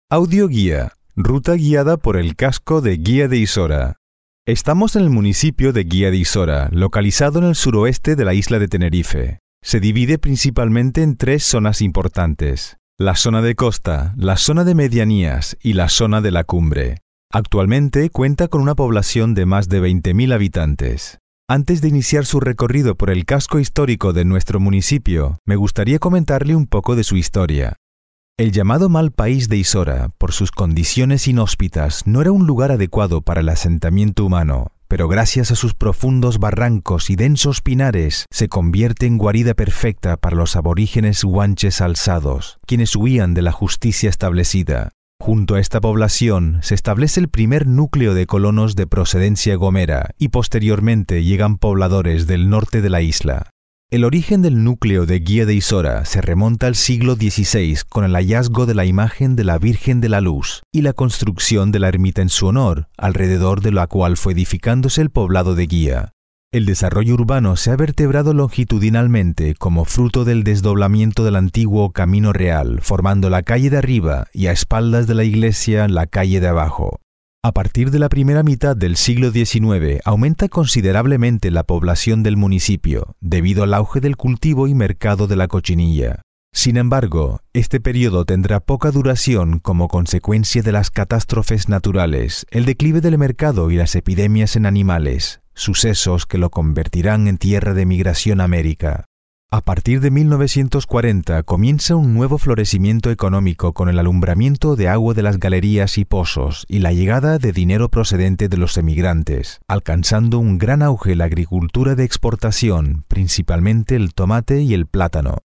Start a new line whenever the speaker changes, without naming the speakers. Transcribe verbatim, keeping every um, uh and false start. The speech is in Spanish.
Audioguía. Ruta guiada por el casco de Guía de Isora. Estamos en el municipio de Guía de Isora, localizado en el suroeste de la isla de Tenerife. Se divide principalmente en tres zonas importantes: la zona de costa, la zona de medianías y la zona de la cumbre. Actualmente cuenta con una población de más de veinte mil habitantes. Antes de iniciar su recorrido por el casco histórico de nuestro municipio, me gustaría comentarle un poco de su historia. El llamado Mal País de Isora, por sus condiciones inhóspitas, no era un lugar adecuado para el asentamiento humano, pero gracias a sus profundos barrancos y densos pinares, se convierte en guarida perfecta para los aborígenes guanches alzados, quienes huían de la justicia establecida. Junto a esta población se establece el primer núcleo de colonos de procedencia gomera y posteriormente llegan pobladores del norte de la isla. El origen del núcleo de Guía de Isora se remonta al siglo dieciséis con el hallazgo de la imagen de la Virgen de la Luz y la construcción de la ermita en su honor, alrededor de la cual fue edificándose el poblado de Guía. El desarrollo urbano se ha vertebrado longitudinalmente como fruto del desdoblamiento del antiguo Camino Real, formando la calle de arriba y a espaldas de la iglesia la calle de abajo. A partir de la primera mitad del siglo diecinueve aumenta considerablemente la población del municipio, debido al auge del cultivo y mercado de la cochinilla. Sin embargo, este periodo tendrá poca duración como consecuencia de las catástrofes naturales, el declive del mercado y las epidemias en animales, sucesos que lo convertirán en tierra de migración a América. A partir de mil novecientos cuarenta comienza un nuevo florecimiento económico con el alumbramiento de agua de las galerías y pozos y la llegada de dinero procedente de los emigrantes, alcanzando un gran auge la agricultura de exportación, principalmente el tomate y el plátano.